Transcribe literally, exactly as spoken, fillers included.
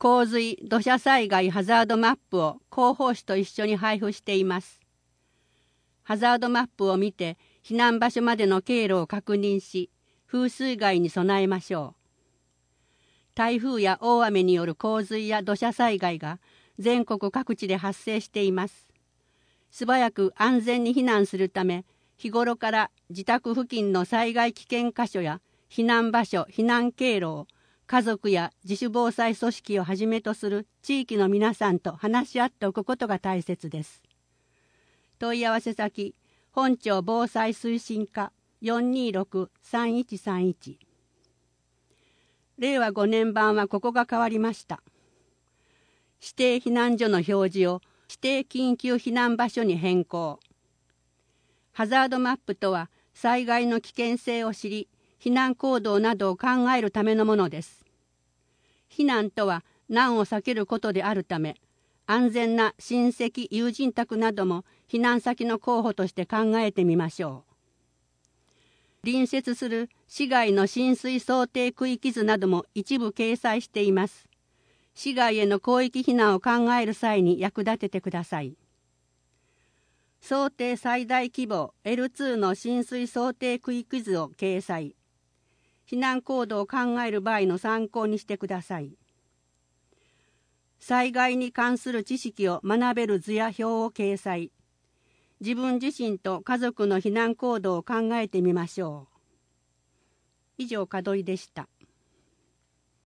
洪水・土砂災害ハザードマップを広報誌と一緒に配布しています。ハザードマップを見て避難場所までの経路を確認し、風水害に備えましょう。台風や大雨による洪水や土砂災害が全国各地で発生しています。素早く安全に避難するため、日頃から自宅付近の災害危険箇所や避難場所、避難経路を家族や自主防災組織をはじめとする地域の皆さんと話し合っておくことが大切です。問い合わせ先、本庁防災推進課 よんにーろくさんいちさんいち。れいわごねん版はここが変わりました。指定避難所の表示を指定緊急避難場所に変更。ハザードマップとは災害の危険性を知り、避難行動などを考えるためのものです。避難とは難を避けることであるため、安全な親戚・友人宅なども避難先の候補として考えてみましょう。隣接する市街の浸水想定区域図なども一部掲載しています。市街への広域避難を考える際に役立ててください。想定最大規模 エルツー の浸水想定区域図を掲載。避難行動を考える場合の参考にしてください。災害に関する知識を学べる図や表を掲載。自分自身と家族の避難行動を考えてみましょう。以上、門井でした。